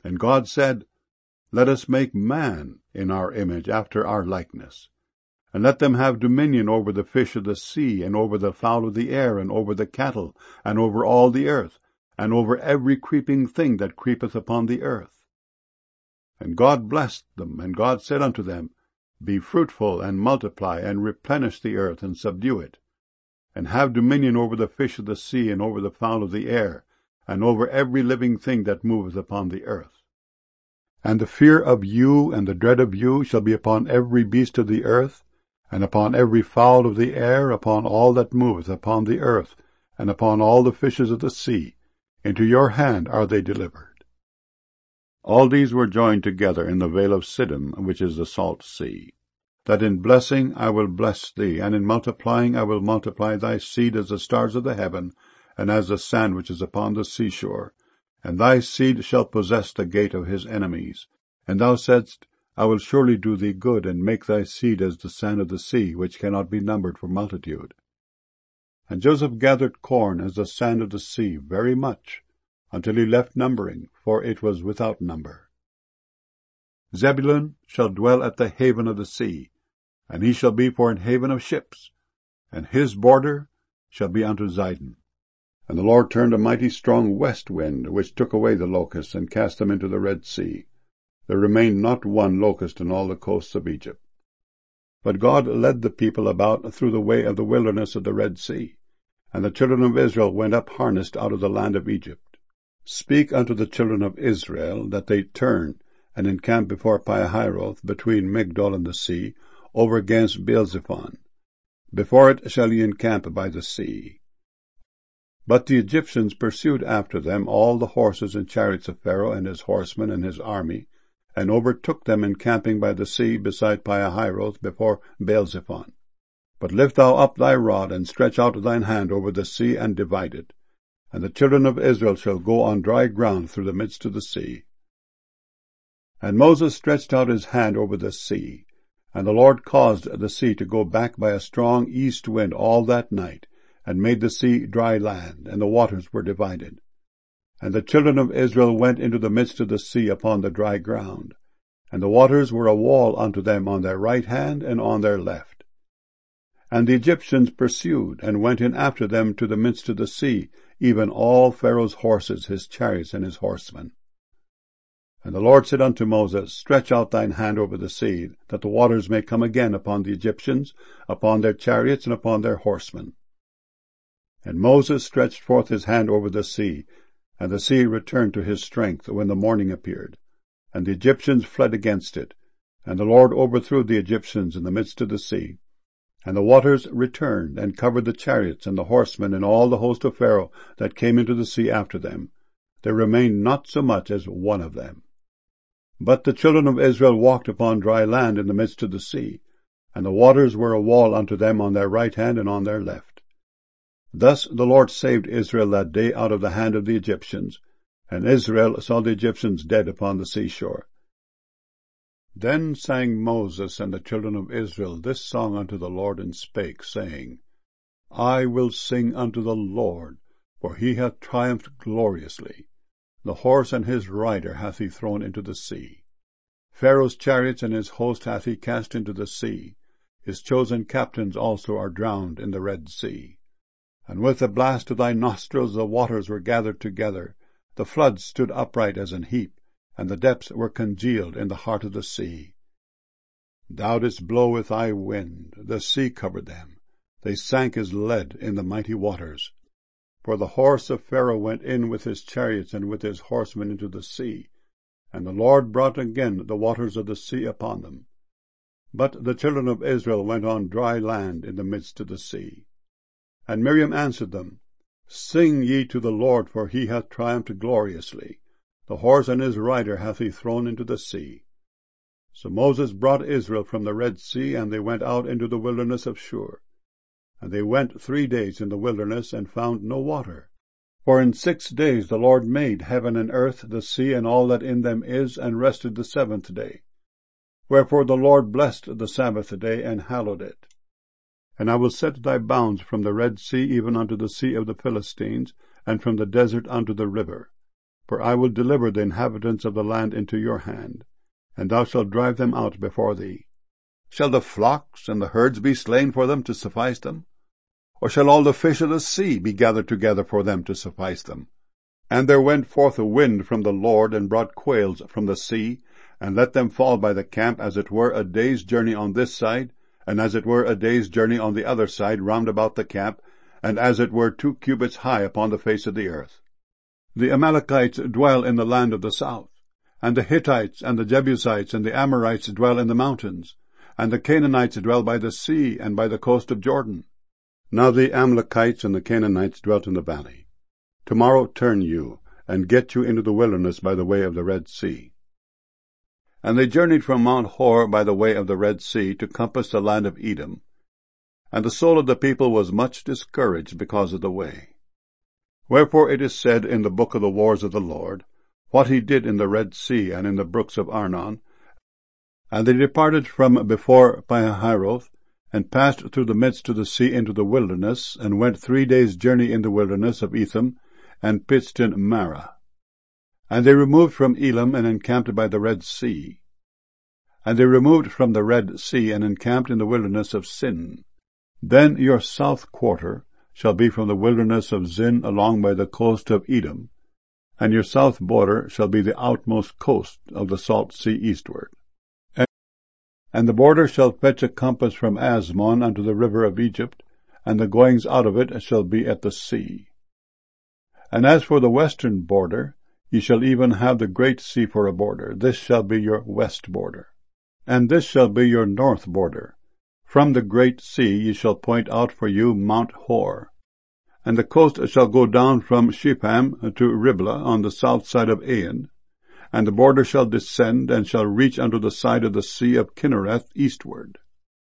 And God said, Let us make man in our image, after our likeness. And let them have dominion over the fish of the sea, and over the fowl of the air, and over the cattle, and over all the earth, and over every creeping thing that creepeth upon the earth. And God blessed them, and God said unto them, Be fruitful, and multiply, and replenish the earth, and subdue it, and have dominion over the fish of the sea, and over the fowl of the air, and over every living thing that moveth upon the earth. And the fear of you and the dread of you shall be upon every beast of the earth, and upon every fowl of the air, upon all that moveth upon the earth, and upon all the fishes of the sea. Into your hand are they delivered. All these were joined together in the vale of Siddim, which is the salt sea. That in blessing I will bless thee, and in multiplying I will multiply thy seed as the stars of the heaven, and as the sand which is upon the seashore. And thy seed shall possess the gate of his enemies. And thou saidst, I will surely do thee good, and make thy seed as the sand of the sea, which cannot be numbered for multitude. And Joseph gathered corn as the sand of the sea, very much, until he left numbering, for it was without number. Zebulun shall dwell at the haven of the sea, and he shall be for an haven of ships, and his border shall be unto Zidon. And the Lord turned a mighty strong west wind, which took away the locusts, and cast them into the Red Sea. There remained not one locust in all the coasts of Egypt. But God led the people about through the way of the wilderness of the Red Sea, and the children of Israel went up harnessed out of the land of Egypt. Speak unto the children of Israel that they turn and encamp before Pihahiroth, between Migdol and the sea, over against Baal-zephon. Before it shall ye encamp by the sea. But the Egyptians pursued after them all the horses and chariots of Pharaoh and his horsemen and his army, and overtook them encamping by the sea beside Pihahiroth before Baal-zephon. But lift thou up thy rod, and stretch out thine hand over the sea, and divide it. And the children of Israel shall go on dry ground through the midst of the sea. And Moses stretched out his hand over the sea, and the Lord caused the sea to go back by a strong east wind all that night, and made the sea dry land, and the waters were divided. And the children of Israel went into the midst of the sea upon the dry ground, and the waters were a wall unto them on their right hand and on their left. And the Egyptians pursued, and went in after them to the midst of the sea, even all Pharaoh's horses, his chariots, and his horsemen. And the Lord said unto Moses, Stretch out thine hand over the sea, that the waters may come again upon the Egyptians, upon their chariots, and upon their horsemen. And Moses stretched forth his hand over the sea, and the sea returned to his strength when the morning appeared. And the Egyptians fled against it, and the Lord overthrew the Egyptians in the midst of the sea. And the waters returned, and covered the chariots and the horsemen and all the host of Pharaoh that came into the sea after them. There remained not so much as one of them. But the children of Israel walked upon dry land in the midst of the sea, and the waters were a wall unto them on their right hand and on their left. Thus the Lord saved Israel that day out of the hand of the Egyptians, and Israel saw the Egyptians dead upon the seashore. Then sang Moses and the children of Israel this song unto the Lord, and spake, saying, I will sing unto the Lord, for he hath triumphed gloriously. The horse and his rider hath he thrown into the sea. Pharaoh's chariots and his host hath he cast into the sea. His chosen captains also are drowned in the Red Sea. And with the blast of thy nostrils the waters were gathered together. The floods stood upright as an heap, and the depths were congealed in the heart of the sea. Thou didst blow with thy wind, the sea covered them. They sank as lead in the mighty waters. For the horse of Pharaoh went in with his chariots and with his horsemen into the sea, and the Lord brought again the waters of the sea upon them. But the children of Israel went on dry land in the midst of the sea. And Miriam answered them, Sing ye to the Lord, for he hath triumphed gloriously. The horse and his rider hath he thrown into the sea. So Moses brought Israel from the Red Sea, and they went out into the wilderness of Shur. And they went 3 days in the wilderness, and found no water. For in 6 days the Lord made heaven and earth, the sea, and all that in them is, and rested the 7th day. Wherefore the Lord blessed the Sabbath day, and hallowed it. And I will set thy bounds from the Red Sea even unto the sea of the Philistines, and from the desert unto the river. For I will deliver the inhabitants of the land into your hand, and thou shalt drive them out before thee. Shall the flocks and the herds be slain for them to suffice them? Or shall all the fish of the sea be gathered together for them to suffice them? And there went forth a wind from the Lord, and brought quails from the sea, and let them fall by the camp, as it were a day's journey on this side, and as it were a day's journey on the other side round about the camp, and as it were 2 cubits high upon the face of the earth. The Amalekites dwell in the land of the south, and the Hittites and the Jebusites and the Amorites dwell in the mountains, and the Canaanites dwell by the sea and by the coast of Jordan. Now the Amalekites and the Canaanites dwelt in the valley. Tomorrow turn you, and get you into the wilderness by the way of the Red Sea. And they journeyed from Mount Hor by the way of the Red Sea to compass the land of Edom. And the soul of the people was much discouraged because of the way. Wherefore it is said in the book of the wars of the Lord, what he did in the Red Sea and in the brooks of Arnon. And they departed from before Pihahiroth, and passed through the midst of the sea into the wilderness, and went 3 days' journey in the wilderness of Etham, and pitched in Marah. And they removed from Elam, and encamped by the Red Sea. And they removed from the Red Sea, and encamped in the wilderness of Sin. Then your south quarter shall be from the wilderness of Zin along by the coast of Edom, and your south border shall be the outmost coast of the salt sea eastward. And the border shall fetch a compass from Asmon unto the river of Egypt, and the goings out of it shall be at the sea. And as for the western border, ye shall even have the great sea for a border. This shall be your west border. And this shall be your north border. From the great sea ye shall point out for you Mount Hor. And the coast shall go down from Shipham to Riblah on the south side of Ain, and the border shall descend, and shall reach unto the side of the sea of Kinnereth eastward.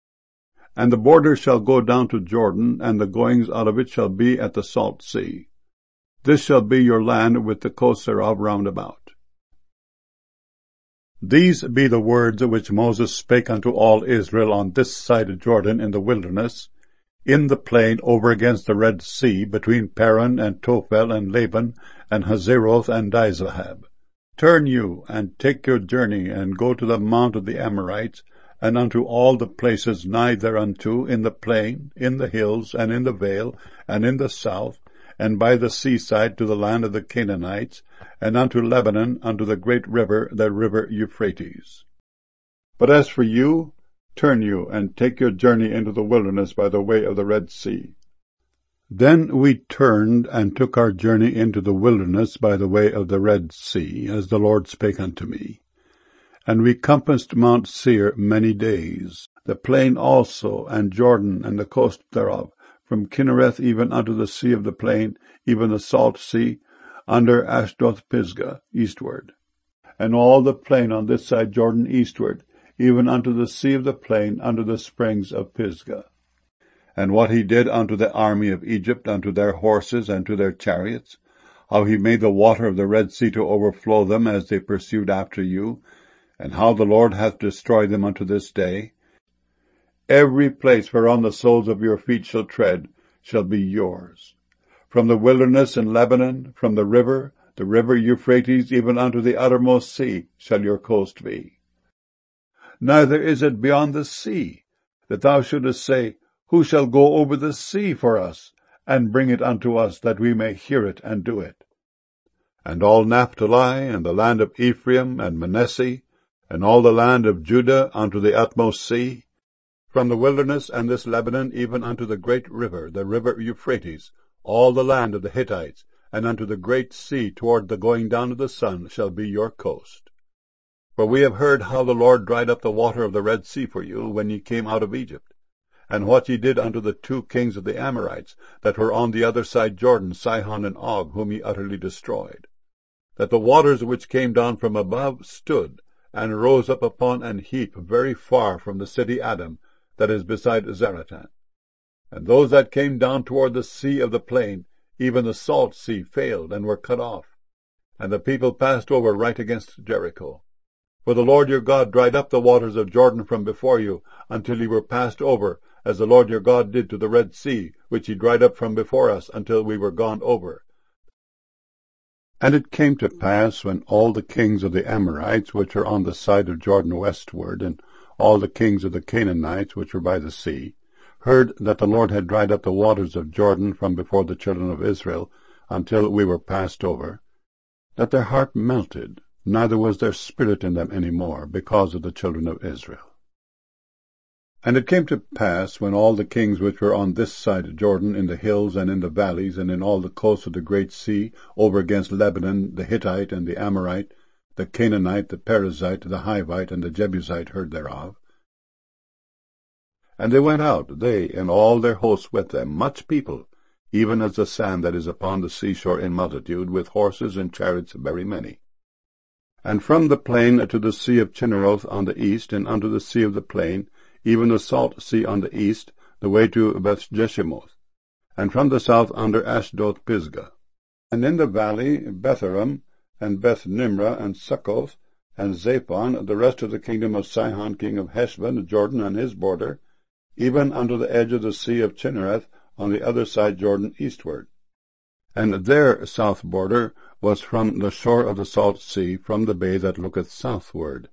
And the border shall go down to Jordan, and the goings out of it shall be at the salt sea. This shall be your land with the coast thereof round about. These be the words which Moses spake unto all Israel on this side of Jordan in the wilderness, in the plain over against the Red Sea, between Paran and Tophel and Laban and Hazeroth and Dizlahab. Turn you, and take your journey, and go to the mount of the Amorites, and unto all the places nigh thereunto, in the plain, in the hills, and in the vale, and in the south, and by the seaside to the land of the Canaanites, and unto Lebanon, unto the great river, the river Euphrates. But as for you, turn you, and take your journey into the wilderness by the way of the Red Sea. Then we turned, and took our journey into the wilderness by the way of the Red Sea, as the Lord spake unto me. And we compassed Mount Seir many days, the plain also, and Jordan, and the coast thereof, from Kinnereth even unto the sea of the plain, even the salt sea, under Ashdoth-Pisgah, eastward. And all the plain on this side Jordan eastward, even unto the sea of the plain, under the springs of Pisgah. And what he did unto the army of Egypt, unto their horses, and to their chariots, how he made the water of the Red Sea to overflow them as they pursued after you, and how the Lord hath destroyed them unto this day. Every place whereon the soles of your feet shall tread shall be yours. From the wilderness in Lebanon, from the river Euphrates, even unto the uttermost sea shall your coast be. Neither is it beyond the sea, that thou shouldest say, Who shall go over the sea for us, and bring it unto us, that we may hear it and do it? And all Naphtali, and the land of Ephraim, and Manasseh, and all the land of Judah unto the utmost sea, from the wilderness and this Lebanon, even unto the great river, the river Euphrates, all the land of the Hittites, and unto the great sea toward the going down of the sun shall be your coast. For we have heard how the Lord dried up the water of the Red Sea for you, when ye came out of Egypt, and what ye did unto the 2 kings of the Amorites, that were on the other side Jordan, Sihon and Og, whom ye utterly destroyed. That the waters which came down from above stood, and rose up upon an heap very far from the city Adam, that is beside Zaratan. And those that came down toward the sea of the plain, even the salt sea, failed, and were cut off. And the people passed over right against Jericho. For the Lord your God dried up the waters of Jordan from before you, until ye were passed over, as the Lord your God did to the Red Sea, which he dried up from before us, until we were gone over. And it came to pass, when all the kings of the Amorites, which are on the side of Jordan westward, and all the kings of the Canaanites, which were by the sea, heard that the Lord had dried up the waters of Jordan from before the children of Israel, until we were passed over, that their heart melted, neither was there spirit in them any more, because of the children of Israel. And it came to pass, when all the kings which were on this side Jordan, in the hills and in the valleys, and in all the coasts of the great sea, over against Lebanon, the Hittite and the Amorite, the Canaanite, the Perizzite, the Hivite, and the Jebusite heard thereof. And they went out, they and all their hosts with them, much people, even as the sand that is upon the seashore in multitude, with horses and chariots very many. And from the plain to the sea of Chinneroth on the east, and unto the sea of the plain, even the salt sea on the east, the way to Beth-Jeshimoth, and from the south under Ashdoth-Pisgah. And in the valley Betharam, and Beth-Nimrah, and Succoth, and Zaphon, the rest of the kingdom of Sihon king of Heshbon, Jordan and his border, even unto the edge of the sea of Chinnereth, on the other side Jordan eastward. And their south border was from the shore of the salt sea, from the bay that looketh southward.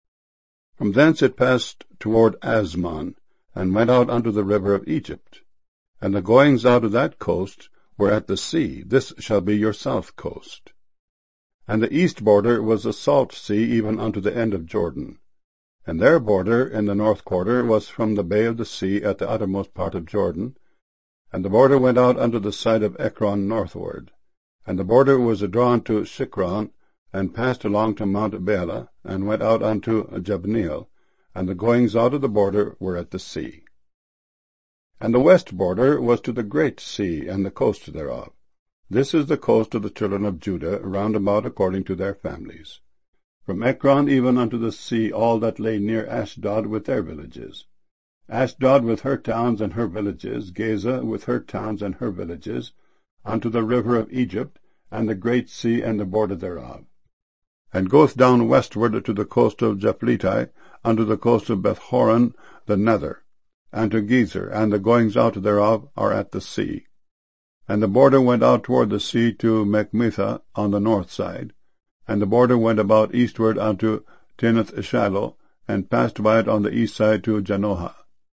From thence it passed toward Asmon, and went out unto the river of Egypt. And the goings out of that coast were at the sea. This shall be your south coast. And the east border was the salt sea, even unto the end of Jordan. And their border in the north quarter was from the bay of the sea at the uttermost part of Jordan. And the border went out unto the side of Ekron northward. And the border was drawn to Shikron, and passed along to Mount Bela, and went out unto Jabneel, and the goings out of the border were at the sea. And the west border was to the great sea, and the coast thereof. This is the coast of the children of Judah, round about according to their families. From Ekron even unto the sea, all that lay near Ashdod with their villages. Ashdod with her towns and her villages, Gaza with her towns and her villages, unto the river of Egypt, and the great sea and the border thereof. And goeth down westward to the coast of Japhleti, unto the coast of Beth-horon the nether, and to Gezer, and the goings out thereof are at the sea. And the border went out toward the sea to Mechmetha on the north side, and the border went about eastward unto Tinath-Shiloh, and passed by it on the east side to Janohah.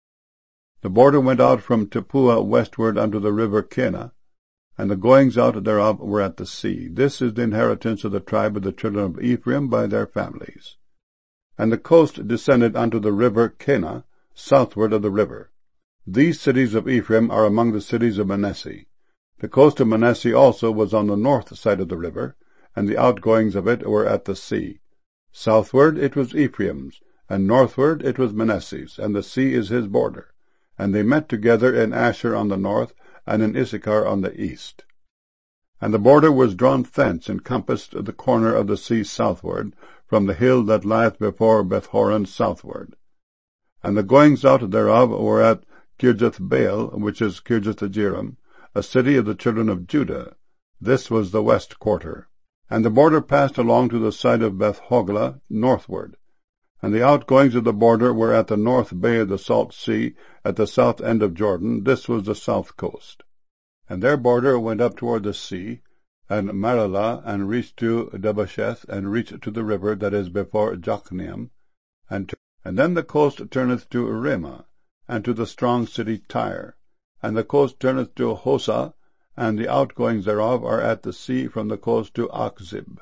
The border went out from Tappuah westward unto the river Kenah, and the goings out thereof were at the sea. This is the inheritance of the tribe of the children of Ephraim by their families. And the coast descended unto the river Kenah, southward of the river. These cities of Ephraim are among the cities of Manasseh. The coast of Manasseh also was on the north side of the river, and the outgoings of it were at the sea. Southward it was Ephraim's, and northward it was Manasseh's, and the sea is his border. And they met together in Asher on the north, and in Issachar on the east. And the border was drawn thence, and compassed the corner of the sea southward, from the hill that lieth before Beth-horon southward. And the goings out thereof were at Kirjath-baal, which is Kirjath-jearim, a city of the children of Judah. This was the west quarter. And the border passed along to the side of Beth-hoglah northward. And the outgoings of the border were at the north bay of the salt sea, at the south end of Jordan. This was the south coast. And their border went up toward the sea, and Maralah, and reached to Dabbasheth, and reached to the river that is before Jokneam, and then the coast turneth to Ramah, and to the strong city Tyre. And the coast turneth to Hosah, and the outgoings thereof are at the sea from the coast to Achzib.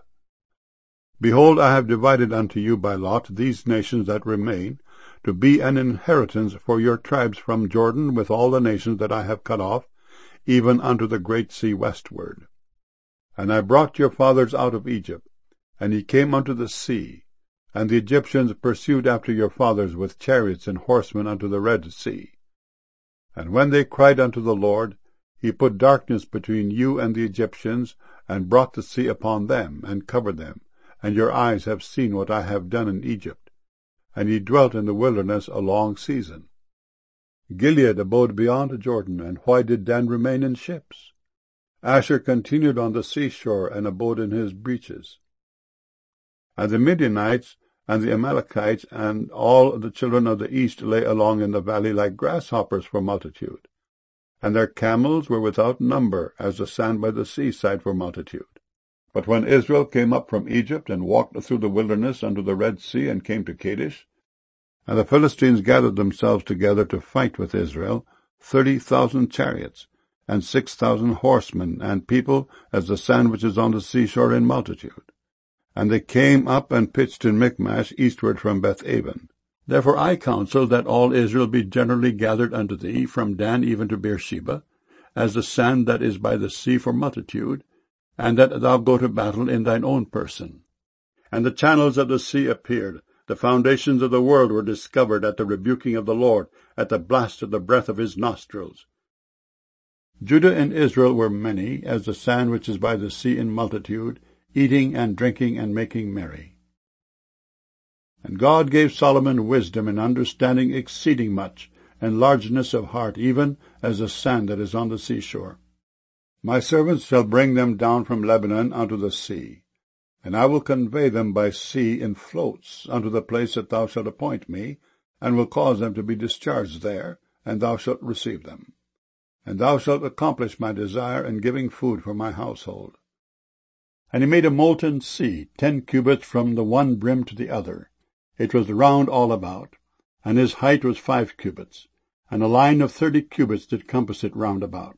Behold, I have divided unto you by lot these nations that remain, to be an inheritance for your tribes from Jordan with all the nations that I have cut off, even unto the great sea westward. And I brought your fathers out of Egypt, and ye came unto the sea, and the Egyptians pursued after your fathers with chariots and horsemen unto the Red Sea. And when they cried unto the Lord, he put darkness between you and the Egyptians, and brought the sea upon them, and covered them. And your eyes have seen what I have done in Egypt. And ye dwelt in the wilderness a long season. Gilead abode beyond Jordan, and why did Dan remain in ships? Asher continued on the seashore, and abode in his breaches. And the Midianites, and the Amalekites, and all the children of the east lay along in the valley like grasshoppers for multitude. And their camels were without number, as the sand by the seaside for multitude. But when Israel came up from Egypt, and walked through the wilderness unto the Red Sea, and came to Kadesh, and the Philistines gathered themselves together to fight with Israel, 30,000 chariots, and 6,000 horsemen, and people as the sand which is on the seashore in multitude. And they came up and pitched in Michmash eastward from Beth-aven. Therefore I counsel that all Israel be generally gathered unto thee, from Dan even to Beersheba, as the sand that is by the sea for multitude, and that thou go to battle in thine own person. And the channels of the sea appeared, the foundations of the world were discovered at the rebuking of the Lord, at the blast of the breath of his nostrils. Judah and Israel were many, as the sand which is by the sea in multitude, eating and drinking and making merry. And God gave Solomon wisdom and understanding exceeding much, and largeness of heart, even as the sand that is on the seashore. My servants shall bring them down from Lebanon unto the sea, and I will convey them by sea in floats unto the place that thou shalt appoint me, and will cause them to be discharged there, and thou shalt receive them. And thou shalt accomplish my desire in giving food for my household. And he made a molten sea, 10 cubits from the one brim to the other. It was round all about, and his height was 5 cubits, and a line of 30 cubits did compass it round about.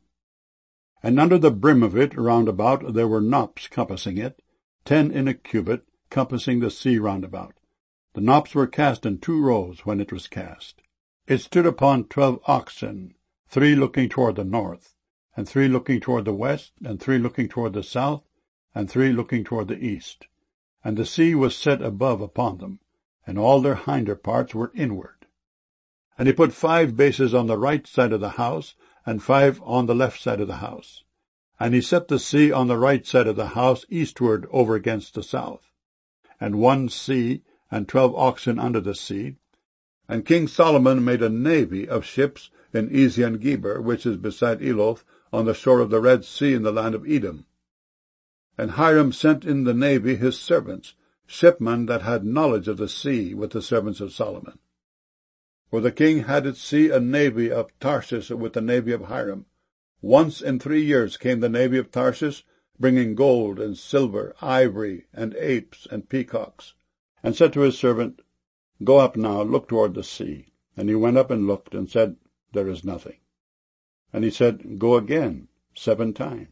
And under the brim of it round about there were knops compassing it, 10 in a cubit, compassing the sea round about. The knops were cast in 2 rows when it was cast. It stood upon 12 oxen, 3 looking toward the north, and 3 looking toward the west, and 3 looking toward the south, and 3 looking toward the east. And the sea was set above upon them, and all their hinder parts were inward. And he put 5 bases on the right side of the house, and 5 on the left side of the house. And he set the sea on the right side of the house eastward over against the south. And 1 sea, and 12 oxen under the sea. And King Solomon made a navy of ships in Ezion-Geber, which is beside Eloth, on the shore of the Red Sea in the land of Edom. And Hiram sent in the navy his servants, shipmen that had knowledge of the sea, with the servants of Solomon. For the king had at sea a navy of Tarshish with the navy of Hiram. Once in 3 years came the navy of Tarshish, bringing gold and silver, ivory, and apes, and peacocks, and said to his servant, Go up now, look toward the sea. And he went up and looked, and said, There is nothing. And he said, Go again, 7 times.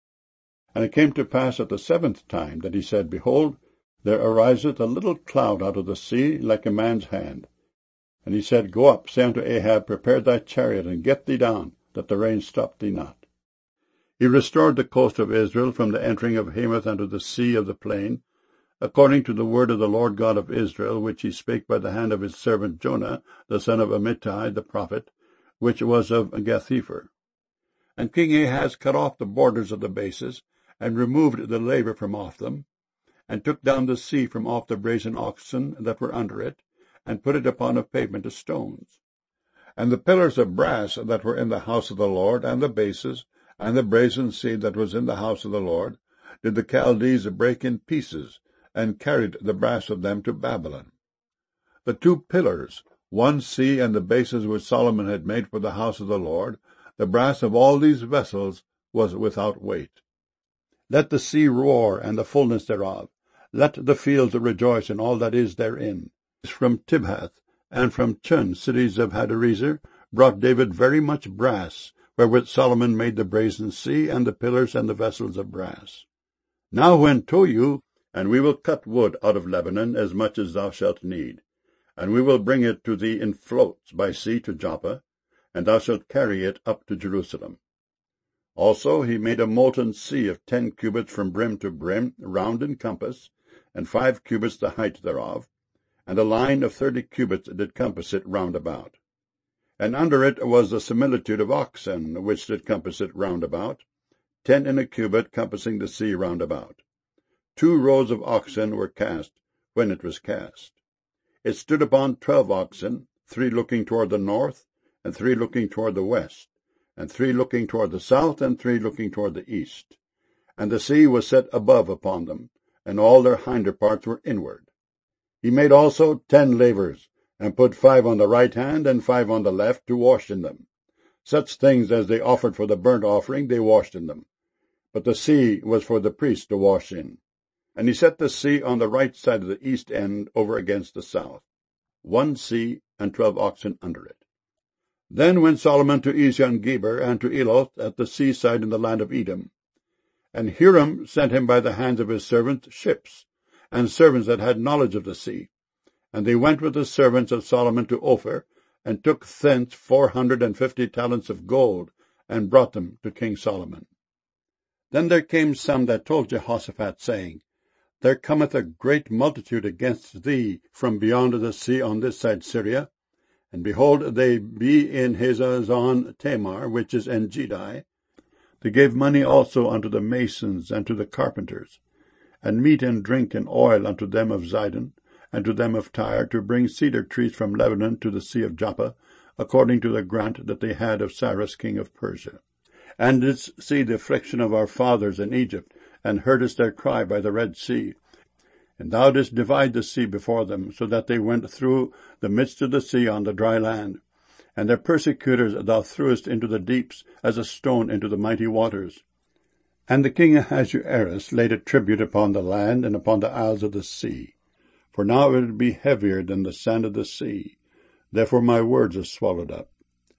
And it came to pass at the 7th time that he said, Behold, there ariseth a little cloud out of the sea, like a man's hand. And he said, Go up, say unto Ahab, Prepare thy chariot, and get thee down, that the rain stop thee not. He restored the coast of Israel from the entering of Hamath unto the sea of the plain, according to the word of the Lord God of Israel, which he spake by the hand of his servant Jonah, the son of Amittai the prophet, which was of Gath-hepher. And King Ahaz cut off the borders of the bases, and removed the laver from off them, and took down the sea from off the brazen oxen that were under it, and put it upon a pavement of stones. And the pillars of brass that were in the house of the Lord, and the bases, and the brazen sea that was in the house of the Lord, did the Chaldees break in pieces, and carried the brass of them to Babylon. The 2 pillars, 1 sea, and the bases which Solomon had made for the house of the Lord, the brass of all these vessels was without weight. Let the sea roar, and the fullness thereof. Let the fields rejoice, and all that is therein. From Tibhath, and from Chun, cities of Hadarezer, brought David very much brass, wherewith Solomon made the brazen sea, and the pillars, and the vessels of brass. Now went to you, and we will cut wood out of Lebanon, as much as thou shalt need. And we will bring it to thee in floats by sea to Joppa, and thou shalt carry it up to Jerusalem. Also he made a molten sea of 10 cubits from brim to brim, round in compass, and 5 cubits the height thereof, and a line of 30 cubits did compass it round about. And under it was the similitude of oxen, which did compass it round about, 10 in a cubit, compassing the sea round about. 2 rows of oxen were cast when it was cast. It stood upon 12 oxen, 3 looking toward the north, and 3 looking toward the west, and 3 looking toward the south, and 3 looking toward the east. And the sea was set above upon them, and all their hinder parts were inward. He made also 10 lavers, and put 5 on the right hand, and 5 on the left, to wash in them. Such things as they offered for the burnt offering they washed in them. But the sea was for the priests to wash in. And he set the sea on the right side of the east end over against the south, 1 sea and 12 oxen under it. Then went Solomon to Ezion-Geber and to Eloth at the seaside in the land of Edom. And Hiram sent him by the hands of his servants ships, and servants that had knowledge of the sea. And they went with the servants of Solomon to Ophir, and took thence 450 talents of gold, and brought them to King Solomon. Then there came some that told Jehoshaphat, saying, There cometh a great multitude against thee from beyond the sea on this side Syria, and behold, they be in Hazazon Tamar, which is En-Gedi. They gave money also unto the masons and to the carpenters, and meat and drink and oil unto them of Zidon, and to them of Tyre, to bring cedar trees from Lebanon to the sea of Joppa, according to the grant that they had of Cyrus king of Persia. And didst see the affliction of our fathers in Egypt, and heardest their cry by the Red Sea. And thou didst divide the sea before them, so that they went through the midst of the sea on the dry land. And their persecutors thou threwest into the deeps, as a stone into the mighty waters. And the king Ahasuerus laid a tribute upon the land and upon the isles of the sea. For now it would be heavier than the sand of the sea. Therefore my words are swallowed up.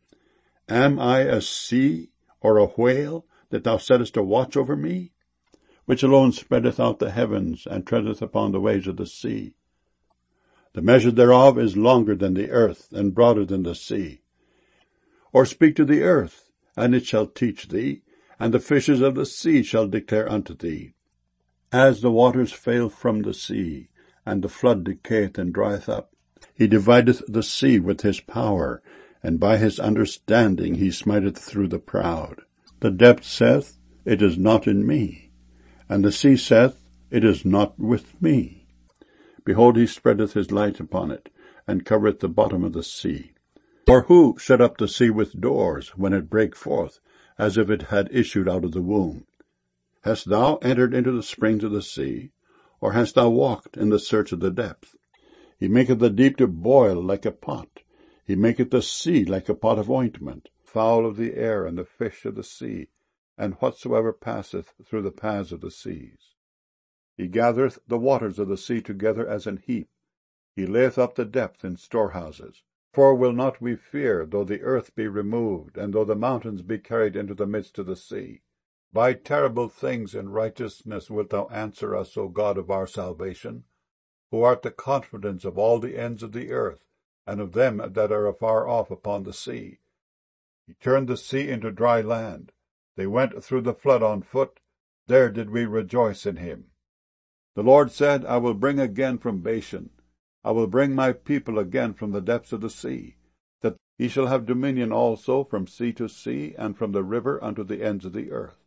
Am I a sea or a whale, that thou settest a watch over me? Which alone spreadeth out the heavens, and treadeth upon the waves of the sea. The measure thereof is longer than the earth, and broader than the sea. Or speak to the earth, and it shall teach thee, and the fishes of the sea shall declare unto thee. As the waters fail from the sea, and the flood decayeth and drieth up, he divideth the sea with his power, and by his understanding he smiteth through the proud. The depth saith, It is not in me, and the sea saith, It is not with me. Behold, he spreadeth his light upon it, and covereth the bottom of the sea. Or who shut up the sea with doors, when it brake forth, as if it had issued out of the womb? Hast thou entered into the springs of the sea, or hast thou walked in the search of the depth? He maketh the deep to boil like a pot. He maketh the sea like a pot of ointment, fowl of the air, and the fish of the sea, and whatsoever passeth through the paths of the seas. He gathereth the waters of the sea together as an heap. He layeth up the depth in storehouses. For will not we fear, though the earth be removed, and though the mountains be carried into the midst of the sea? By terrible things in righteousness wilt thou answer us, O God of our salvation, who art the confidence of all the ends of the earth, and of them that are afar off upon the sea. He turned the sea into dry land. They went through the flood on foot. There did we rejoice in him. The Lord said, I will bring again from Bashan. I will bring my people again from the depths of the sea, that he shall have dominion also from sea to sea, and from the river unto the ends of the earth.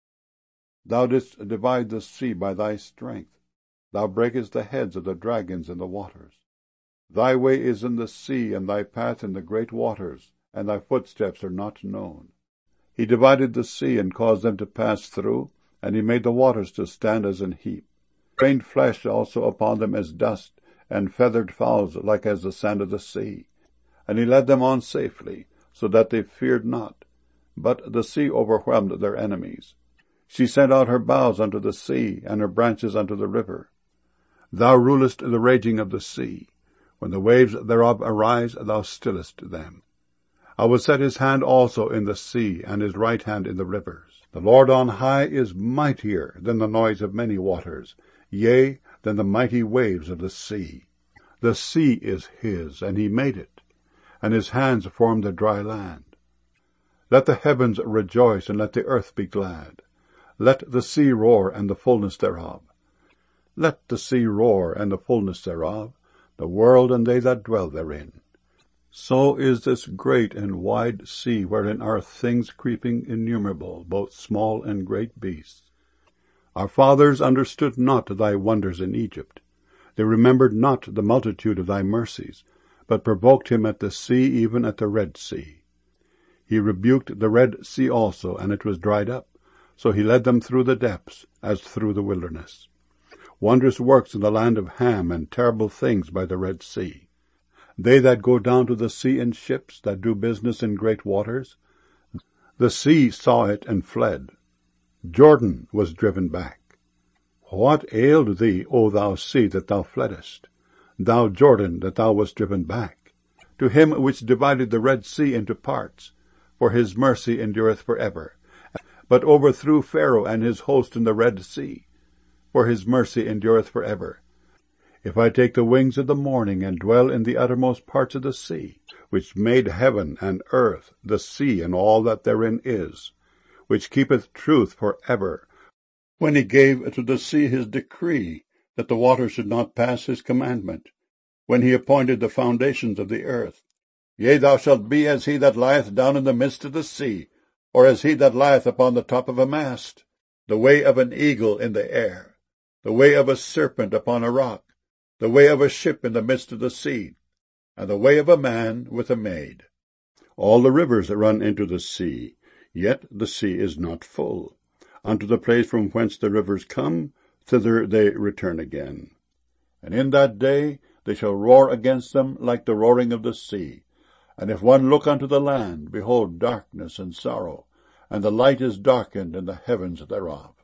Thou didst divide the sea by thy strength. Thou breakest the heads of the dragons in the waters. Thy way is in the sea, and thy path in the great waters, and thy footsteps are not known. He divided the sea, and caused them to pass through, and he made the waters to stand as an heap. Rained flesh also upon them as dust, and feathered fowls like as the sand of the sea. And he led them on safely, so that they feared not. But the sea overwhelmed their enemies. She sent out her boughs unto the sea, and her branches unto the river. Thou rulest the raging of the sea. When the waves thereof arise, thou stillest them. I will set his hand also in the sea, and his right hand in the rivers. The Lord on high is mightier than the noise of many waters, yea, than the mighty waves of the sea. The sea is his, and he made it, and his hands formed the dry land. Let the heavens rejoice, and let the earth be glad. Let the sea roar, and the fullness thereof. Let the sea roar, and the fullness thereof, the world and they that dwell therein. So is this great and wide sea, wherein are things creeping innumerable, both small and great beasts. Our fathers understood not thy wonders in Egypt. They remembered not the multitude of thy mercies, but provoked him at the sea, even at the Red Sea. He rebuked the Red Sea also, and it was dried up. So he led them through the depths, as through the wilderness. Wondrous works in the land of Ham, and terrible things by the Red Sea. They that go down to the sea in ships, that do business in great waters, the sea saw it and fled. Jordan was driven back. What ailed thee, O thou sea, that thou fleddest? Thou Jordan, that thou wast driven back? To him which divided the Red Sea into parts, for his mercy endureth for ever. But overthrew Pharaoh and his host in the Red Sea, for his mercy endureth for ever. If I take the wings of the morning, and dwell in the uttermost parts of the sea, which made heaven and earth, the sea, and all that therein is, which keepeth truth for ever, when he gave to the sea his decree, that the water should not pass his commandment, when he appointed the foundations of the earth. Yea, thou shalt be as he that lieth down in the midst of the sea, or as he that lieth upon the top of a mast, the way of an eagle in the air, the way of a serpent upon a rock, the way of a ship in the midst of the sea, and the way of a man with a maid. All the rivers run into the sea, yet the sea is not full. Unto the place from whence the rivers come, thither they return again. And in that day they shall roar against them like the roaring of the sea. And if one look unto the land, behold darkness and sorrow, and the light is darkened in the heavens thereof.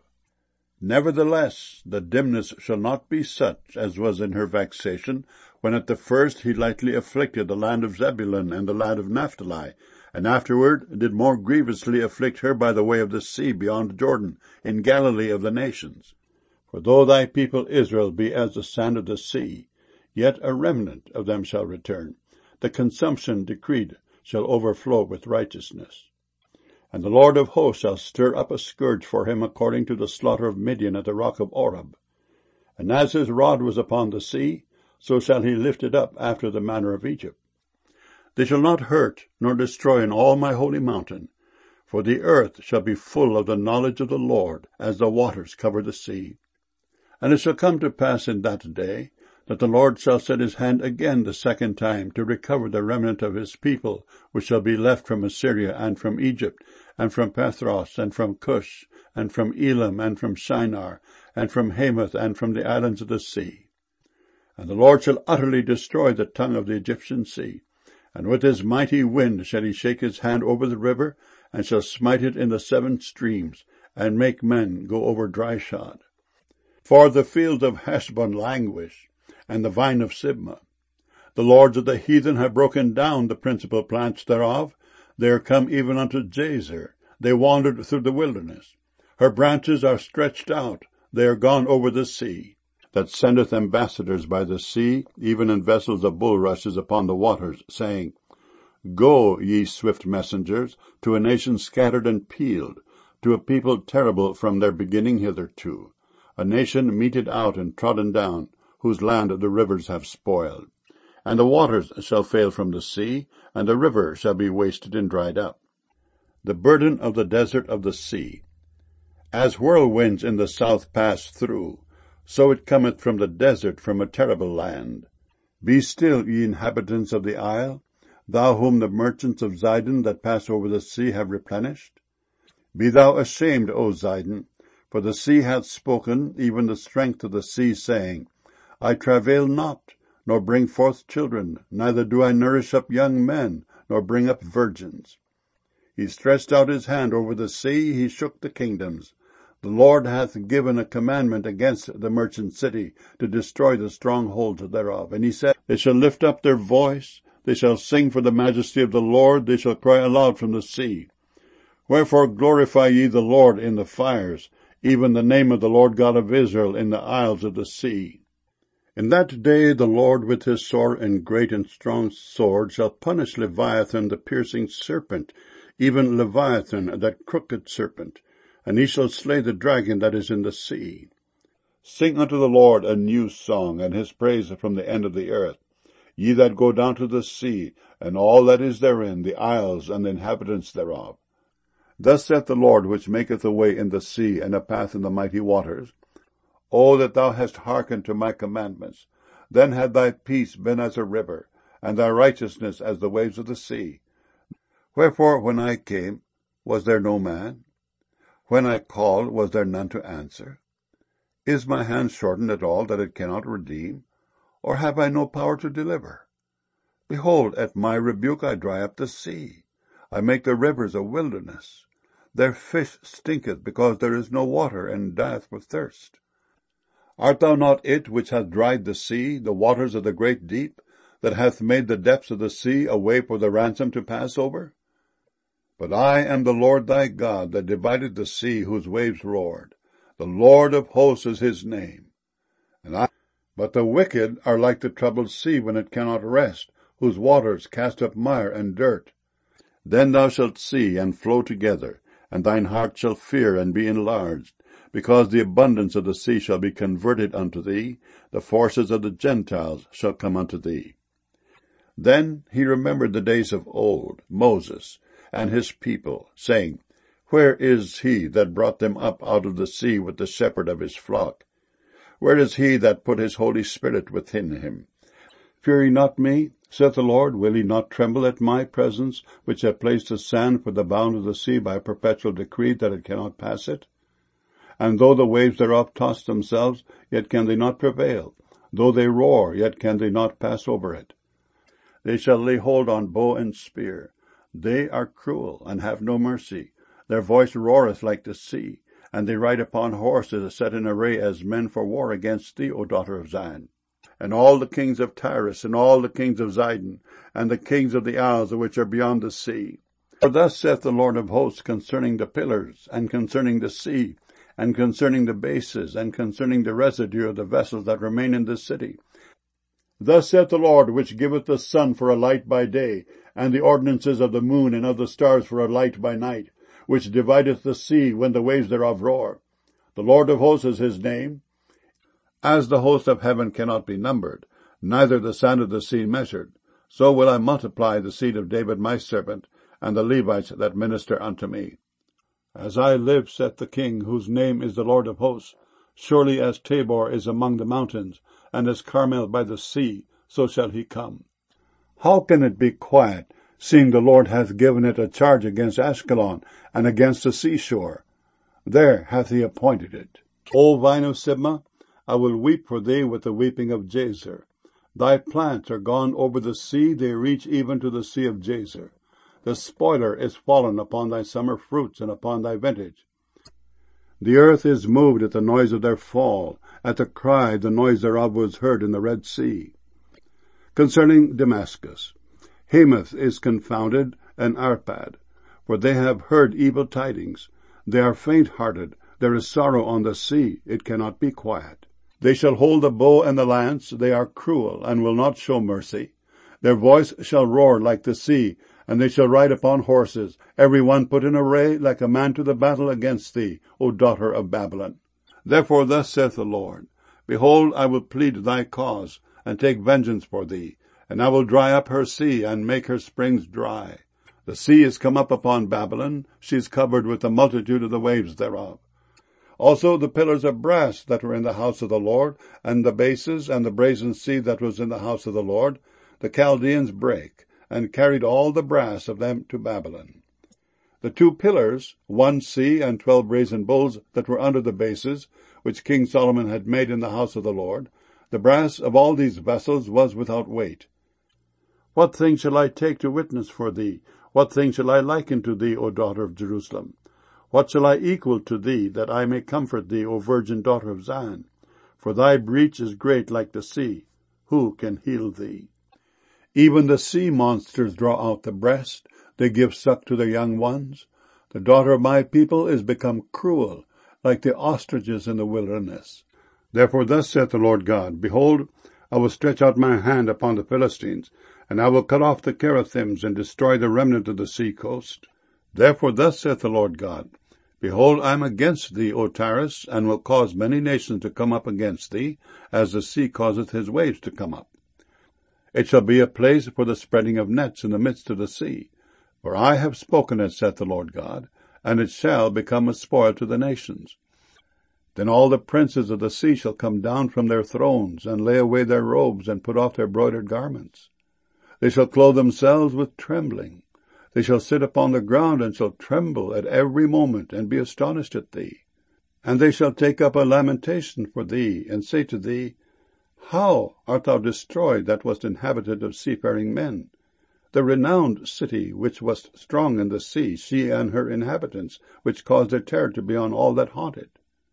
Nevertheless, the dimness shall not be such as was in her vexation, when at the first he lightly afflicted the land of Zebulun and the land of Naphtali, and afterward did more grievously afflict her by the way of the sea beyond Jordan, in Galilee of the nations. For though thy people Israel be as the sand of the sea, yet a remnant of them shall return. The consumption decreed shall overflow with righteousness. And the Lord of hosts shall stir up a scourge for him according to the slaughter of Midian at the rock of Oreb. And as his rod was upon the sea, so shall he lift it up after the manner of Egypt. They shall not hurt nor destroy in all my holy mountain, for the earth shall be full of the knowledge of the Lord, as the waters cover the sea. And it shall come to pass in that day, that the Lord shall set his hand again the second time to recover the remnant of his people, which shall be left from Assyria and from Egypt, and from Pathros, and from Cush, and from Elam, and from Shinar, and from Hamath, and from the islands of the sea. And the Lord shall utterly destroy the tongue of the Egyptian sea, and with his mighty wind shall he shake his hand over the river, and shall smite it in the 7 streams, and make men go over dry shod. For the fields of Heshbon languish, and the vine of Sibmah. The lords of the heathen have broken down the principal plants thereof. They are come even unto Jazer. They wandered through the wilderness. Her branches are stretched out. They are gone over the sea, that sendeth ambassadors by the sea, even in vessels of bulrushes upon the waters, saying, Go, ye swift messengers, to a nation scattered and peeled, to a people terrible from their beginning hitherto, a nation meted out and trodden down, whose land the rivers have spoiled. And the waters shall fail from the sea, and the river shall be wasted and dried up. The burden of the desert of the sea. As whirlwinds in the south pass through, so it cometh from the desert, from a terrible land. Be still, ye inhabitants of the isle, thou whom the merchants of Zidon that pass over the sea have replenished. Be thou ashamed, O Zidon, for the sea hath spoken, even the strength of the sea, saying, I travail not, nor bring forth children, neither do I nourish up young men, nor bring up virgins. He stretched out his hand over the sea, he shook the kingdoms. The Lord hath given a commandment against the merchant city, to destroy the strongholds thereof. And he said, They shall lift up their voice, they shall sing for the majesty of the Lord, they shall cry aloud from the sea. Wherefore glorify ye the Lord in the fires, even the name of the Lord God of Israel in the isles of the sea. In that day the Lord with his sore and great and strong sword shall punish Leviathan the piercing serpent, even Leviathan that crooked serpent, and he shall slay the dragon that is in the sea. Sing unto the Lord a new song, and his praise from the end of the earth. Ye that go down to the sea, and all that is therein, the isles and the inhabitants thereof. Thus saith the Lord, which maketh a way in the sea, and a path in the mighty waters. O that thou hast hearkened to my commandments, then had thy peace been as a river, and thy righteousness as the waves of the sea. Wherefore when I came, was there no man? When I called, was there none to answer? Is my hand shortened at all, that it cannot redeem? Or have I no power to deliver? Behold, at my rebuke I dry up the sea. I make the rivers a wilderness. Their fish stinketh, because there is no water, and dieth for thirst. Art thou not it which hath dried the sea, the waters of the great deep, that hath made the depths of the sea a way for the ransom to pass over? But I am the Lord thy God, that divided the sea whose waves roared. The Lord of hosts is his name. But the wicked are like the troubled sea when it cannot rest, whose waters cast up mire and dirt. Then thou shalt see and flow together, and thine heart shall fear and be enlarged, because the abundance of the sea shall be converted unto thee, the forces of the Gentiles shall come unto thee. Then he remembered the days of old, Moses, and his people, saying, Where is he that brought them up out of the sea with the shepherd of his flock? Where is he that put his Holy Spirit within him? Fear ye not me, saith the Lord, will ye not tremble at my presence, which have placed the sand for the bound of the sea by a perpetual decree that it cannot pass it? And though the waves thereof toss themselves, yet can they not prevail. Though they roar, yet can they not pass over it. They shall lay hold on bow and spear. They are cruel, and have no mercy. Their voice roareth like the sea, and they ride upon horses set in array as men for war against thee, O daughter of Zion. And all the kings of Tyrus, and all the kings of Zidon, and the kings of the isles which are beyond the sea. For thus saith the Lord of hosts concerning the pillars, and concerning the sea, and concerning the bases, and concerning the residue of the vessels that remain in this city. Thus saith the Lord, which giveth the sun for a light by day, and the ordinances of the moon and of the stars for a light by night, which divideth the sea when the waves thereof roar. The Lord of hosts is his name. As the host of heaven cannot be numbered, neither the sand of the sea measured, so will I multiply the seed of David my servant, and the Levites that minister unto me. As I live, saith the King, whose name is the Lord of hosts, surely as Tabor is among the mountains, and as Carmel by the sea, so shall he come. How can it be quiet, seeing the Lord hath given it a charge against Ashkelon, and against the seashore? There hath he appointed it. O vine of Sibmah, I will weep for thee with the weeping of Jazer. Thy plants are gone over the sea, they reach even to the sea of Jazer. The spoiler is fallen upon thy summer fruits and upon thy vintage. The earth is moved at the noise of their fall. At the cry, the noise thereof was heard in the Red Sea. Concerning Damascus, Hamath is confounded, and Arpad, for they have heard evil tidings. They are faint-hearted. There is sorrow on the sea. It cannot be quiet. They shall hold the bow and the lance. They are cruel, and will not show mercy. Their voice shall roar like the sea, and they shall ride upon horses, every one put in array like a man to the battle against thee, O daughter of Babylon. Therefore thus saith the Lord, Behold, I will plead thy cause, and take vengeance for thee, and I will dry up her sea, and make her springs dry. The sea is come up upon Babylon, she is covered with the multitude of the waves thereof. Also the pillars of brass that were in the house of the Lord, and the bases, and the brazen sea that was in the house of the Lord, the Chaldeans brake, and carried all the brass of them to Babylon. The 2 pillars, 1 sea, and 12 brazen bulls that were under the bases, which King Solomon had made in the house of the Lord, the brass of all these vessels was without weight. What thing shall I take to witness for thee? What thing shall I liken to thee, O daughter of Jerusalem? What shall I equal to thee, that I may comfort thee, O virgin daughter of Zion? For thy breach is great like the sea. Who can heal thee? Even the sea monsters draw out the breast. They give suck to their young ones. The daughter of my people is become cruel, like the ostriches in the wilderness. Therefore thus saith the Lord God, Behold, I will stretch out my hand upon the Philistines, and I will cut off the Cherethims, and destroy the remnant of the sea coast. Therefore thus saith the Lord God, Behold, I am against thee, O Tyrus, and will cause many nations to come up against thee, as the sea causeth his waves to come up. It shall be a place for the spreading of nets in the midst of the sea. For I have spoken it, saith the Lord God, and it shall become a spoil to the nations. Then all the princes of the sea shall come down from their thrones, and lay away their robes, and put off their broidered garments. They shall clothe themselves with trembling. They shall sit upon the ground, and shall tremble at every moment, and be astonished at thee. And they shall take up a lamentation for thee, and say to thee, How art thou destroyed that wast inhabited of seafaring men? The renowned city which wast strong in the sea, she and her inhabitants, which caused their terror to be on all that haunt it.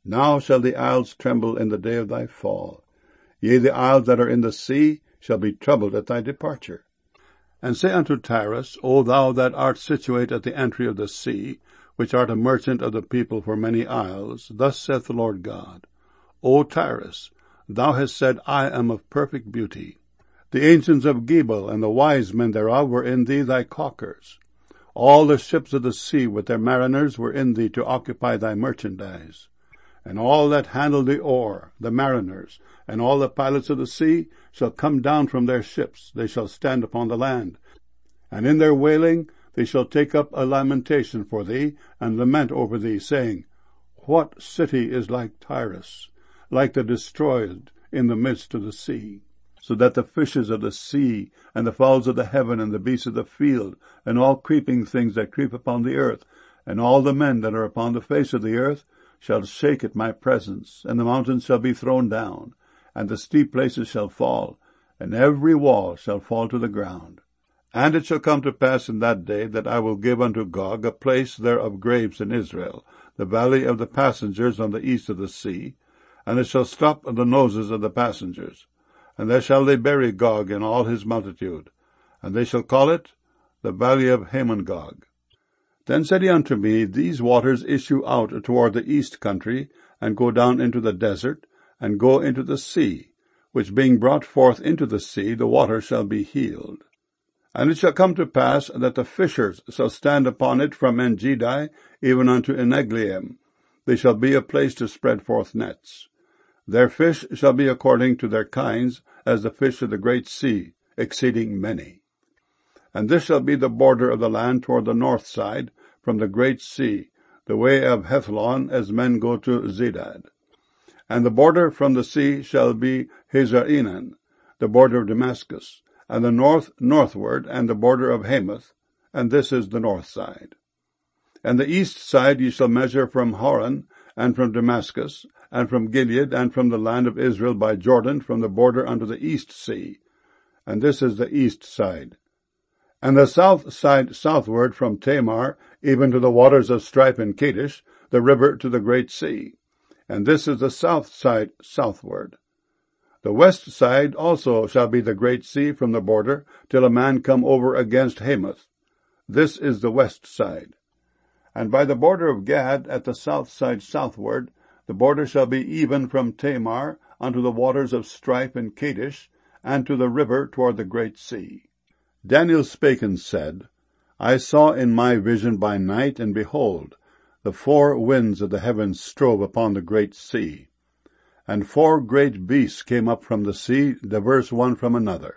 Now shall the isles tremble in the day of thy fall. Yea, the isles that are in the sea shall be troubled at thy departure. And say unto Tyrus, O thou that art situate at the entry of the sea, which art a merchant of the people for many isles, thus saith the Lord God, O Tyrus, thou hast said, I am of perfect beauty. The ancients of Gebal and the wise men thereof were in thee thy caulkers. All the ships of the sea with their mariners were in thee to occupy thy merchandise. And all that handle the oar, the mariners, and all the pilots of the sea, shall come down from their ships, they shall stand upon the land. And in their wailing they shall take up a lamentation for thee, and lament over thee, saying, What city is like Tyrus, like the destroyed in the midst of the sea? So that the fishes of the sea, and the fowls of the heaven, and the beasts of the field, and all creeping things that creep upon the earth, and all the men that are upon the face of the earth, shall shake at my presence, and the mountains shall be thrown down, and the steep places shall fall, and every wall shall fall to the ground. And it shall come to pass in that day that I will give unto Gog a place there of graves in Israel, the valley of the passengers on the east of the sea, and it shall stop the noses of the passengers. And there shall they bury Gog in all his multitude, and they shall call it the valley of Hamon-Gog. Then said he unto me, These waters issue out toward the east country, and go down into the desert, and go into the sea, which being brought forth into the sea, the water shall be healed. And it shall come to pass that the fishers shall stand upon it from En-gedi even unto Eneglaim. They shall be a place to spread forth nets. Their fish shall be according to their kinds, as the fish of the great sea, exceeding many. And this shall be the border of the land toward the north side, from the great sea, the way of Hethlon, as men go to Zedad. And the border from the sea shall be Hazar-enan, the border of Damascus, and the north northward, and the border of Hamath, and this is the north side. And the east side ye shall measure from Hauran, and from Damascus, and from Gilead, and from the land of Israel by Jordan, from the border unto the east sea. And this is the east side. And the south side southward from Tamar, even to the waters of Stripe and Kadesh, the river to the great sea. And this is the south side southward. The west side also shall be the great sea from the border, till a man come over against Hamath. This is the west side. And by the border of Gad, at the south side southward, the border shall be even from Tamar unto the waters of Stripe and Kadesh, and to the river toward the great sea. Daniel spake and said, I saw in my vision by night, and behold, the four winds of the heavens strove upon the great sea. And four great beasts came up from the sea, diverse one from another.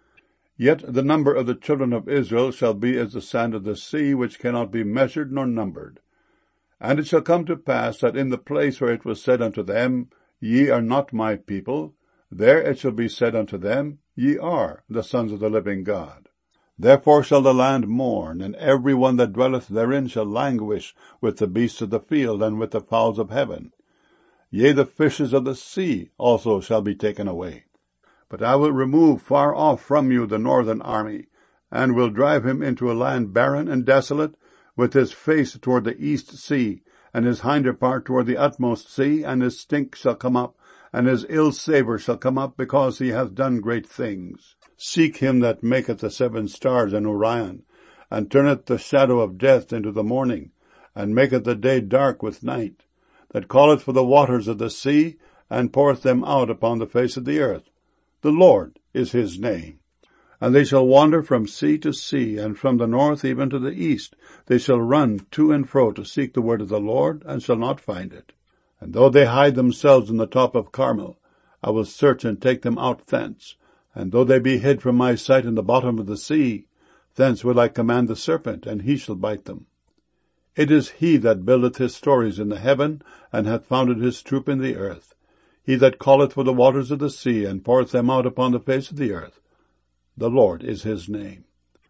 Yet the number of the children of Israel shall be as the sand of the sea, which cannot be measured nor numbered. And it shall come to pass that in the place where it was said unto them, Ye are not my people, there it shall be said unto them, Ye are the sons of the living God. Therefore shall the land mourn, and every one that dwelleth therein shall languish with the beasts of the field, and with the fowls of heaven. Yea, the fishes of the sea also shall be taken away. But I will remove far off from you the northern army, and will drive him into a land barren and desolate, with his face toward the east sea, and his hinder part toward the utmost sea, and his stink shall come up, and his ill savour shall come up, because he hath done great things. Seek him that maketh the 7 stars and Orion, and turneth the shadow of death into the morning, and maketh the day dark with night, that calleth for the waters of the sea, and poureth them out upon the face of the earth. The Lord is his name. And they shall wander from sea to sea, and from the north even to the east. They shall run to and fro to seek the word of the Lord, and shall not find it. And though they hide themselves in the top of Carmel, I will search and take them out thence. And though they be hid from my sight in the bottom of the sea, thence will I command the serpent, and he shall bite them. It is he that buildeth his stories in the heaven, and hath founded his troop in the earth. He that calleth for the waters of the sea, and poureth them out upon the face of the earth. The Lord is his name.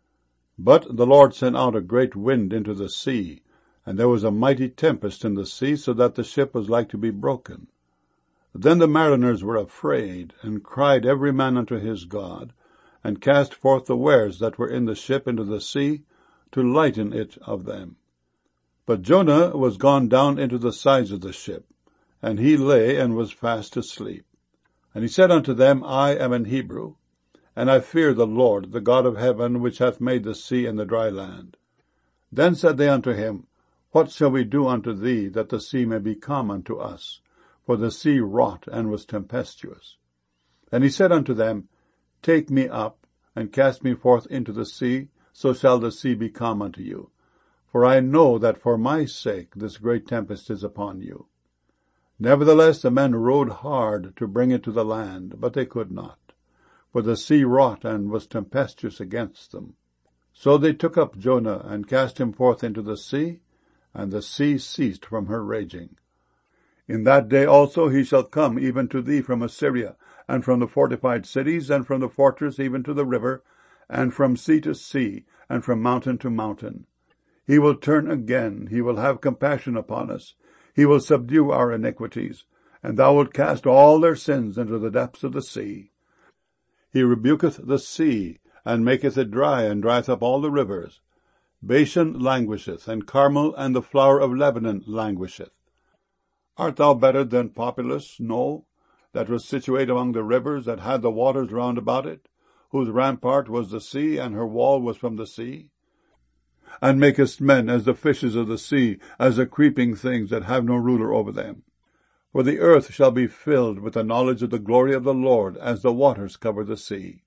But the Lord sent out a great wind into the sea, and there was a mighty tempest in the sea, so that the ship was like to be broken. Then the mariners were afraid, and cried every man unto his God, and cast forth the wares that were in the ship into the sea, to lighten it of them. But Jonah was gone down into the sides of the ship, And he lay and was fast asleep. And he said unto them, I am an Hebrew, and I fear the Lord, the God of heaven, which hath made the sea and the dry land. Then said they unto him, What shall we do unto thee, that the sea may be calm unto us? For the sea wrought and was tempestuous. And he said unto them, Take me up, and cast me forth into the sea, so shall the sea be calm unto you. For I know that for my sake this great tempest is upon you. Nevertheless the men rowed hard to bring it to the land, but they could not. For the sea wrought and was tempestuous against them. So they took up Jonah, and cast him forth into the sea, and the sea ceased from her raging. In that day also he shall come even to thee from Assyria, and from the fortified cities, and from the fortress even to the river, and from sea to sea, and from mountain to mountain. He will turn again, he will have compassion upon us, he will subdue our iniquities, and thou wilt cast all their sins into the depths of the sea. He rebuketh the sea, and maketh it dry, and drieth up all the rivers. Bashan languisheth, and Carmel and the flower of Lebanon languisheth. Art thou better than Populus? No, that was situate among the rivers, that had the waters round about it, whose rampart was the sea, and her wall was from the sea? And makest men as the fishes of the sea, as the creeping things that have no ruler over them. For the earth shall be filled with the knowledge of the glory of the Lord, as the waters cover the sea.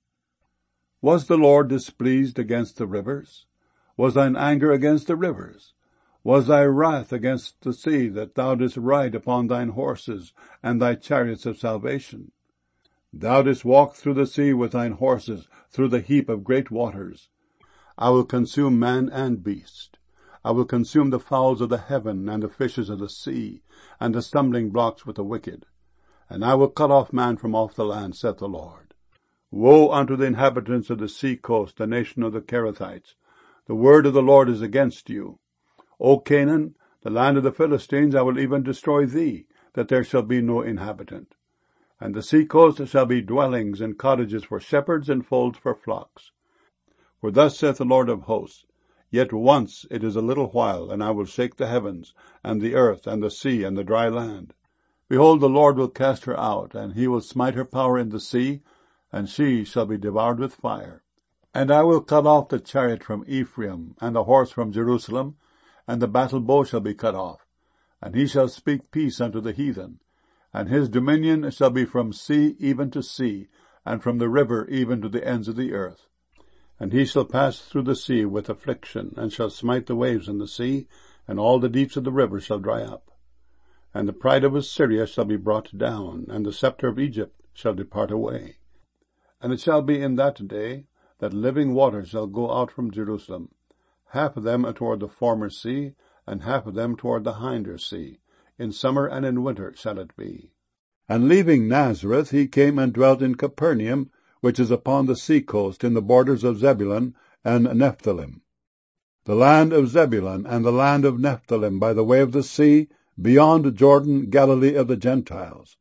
Was the Lord displeased against the rivers? Was thine anger against the rivers? Was thy wrath against the sea, that thou didst ride upon thine horses, and thy chariots of salvation? Thou didst walk through the sea with thine horses, through the heap of great waters. I will consume man and beast. I will consume the fowls of the heaven, and the fishes of the sea, and the stumbling blocks with the wicked. And I will cut off man from off the land, saith the Lord. Woe unto the inhabitants of the sea coast, the nation of the Cherethites! The word of the Lord is against you. O Canaan, the land of the Philistines, I will even destroy thee, that there shall be no inhabitant. And the sea coast shall be dwellings and cottages for shepherds, and folds for flocks. For thus saith the Lord of hosts, Yet once it is a little while, and I will shake the heavens, and the earth, and the sea, and the dry land. Behold, the Lord will cast her out, and he will smite her power in the sea, and she shall be devoured with fire. And I will cut off the chariot from Ephraim, and the horse from Jerusalem, and the battle bow shall be cut off. And he shall speak peace unto the heathen. And his dominion shall be from sea even to sea, and from the river even to the ends of the earth. And he shall pass through the sea with affliction, and shall smite the waves in the sea, and all the deeps of the river shall dry up. And the pride of Assyria shall be brought down, and the scepter of Egypt shall depart away. And it shall be in that day that living waters shall go out from Jerusalem, half of them toward the former sea, and half of them toward the hinder sea. In summer and in winter shall it be. And leaving Nazareth, he came and dwelt in Capernaum, which is upon the sea coast, in the borders of Zebulun and Nephthalim. The land of Zebulun and the land of Nephthalim, by the way of the sea, beyond Jordan, Galilee of the Gentiles.